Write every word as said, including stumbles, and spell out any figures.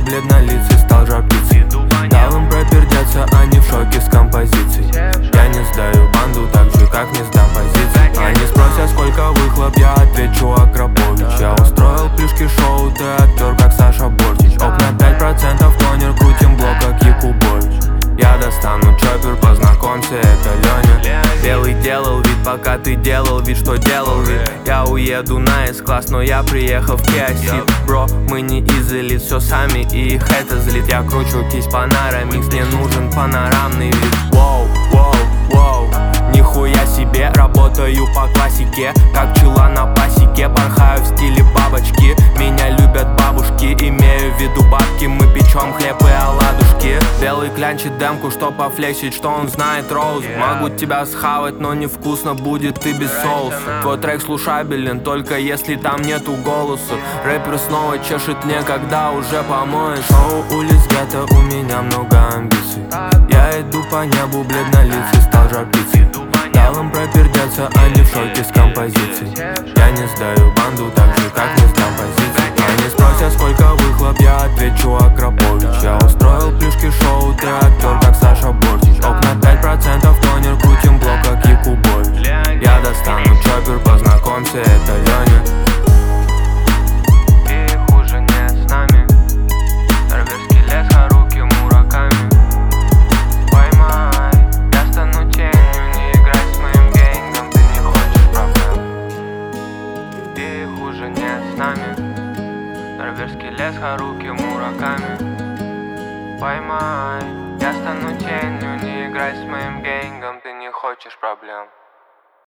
бледнолицый стал жар птицей. Дал им пропердеться, они в шоке с композицией. Я не сдаю банду так же, как не сдам позиции. Они спросят, сколько выхлоп, я отвечу: Акропович. Я устроил плюшки шоу, ты актер, как Саша Бортич. Окна пять процентов, тонер, крутим блок, как Якубович. Я достану чоппер, познакомься, это Леня. Белый делал вид, пока ты делал вид, что делал вид. Я уеду на С-класс, но я приехал в Kia Ceed. Бро, мы не из элит, все сами, и их это злит. Я кручу кисть Panaramix, мне нужен панорамный вид. Воу, воу, воу, нихуя себе, работаю по классике, как пчела на пасеке. Порхаю в стиле бабочки, меня любят бабушки. Имею в виду бабки, мы печем хлеб и оладушки. Белый клянчит демку, что пофлексить, что он знает роуз. Могу тебя схавать, но невкусно будет и без соуса. Твой трек слушабелен, только если там нету голоса. Рэпер снова чешет мне, когда уже помоешь. Шоу улиц гетто, у меня много амбиций. Я иду по небу, бледнолицый стал жар птицей. Дал им пропердеться, они в шоке с композицией. Я не сдаю банду так же, как не сдам позиции. Они спросят, сколько выхлоп, я отвечу: Акропович. Я устроил плюшки шоу, ты актер, как Саша Бортич. Окна пять процентов, тонер, крутим блок, как Якубович. Я достану чоппер, познакомься, это Леня. И хуже нет с нами. Норвежский лес, Харуки Мураками. Поймай, я стану тенью, не играй с моим генгом, ты не хочешь проблем. И хуже нет с нами. Норвежский лес, Харуки Мураками. Поймай, я стану тенью, не играй с моим генгом, ты не хочешь проблем.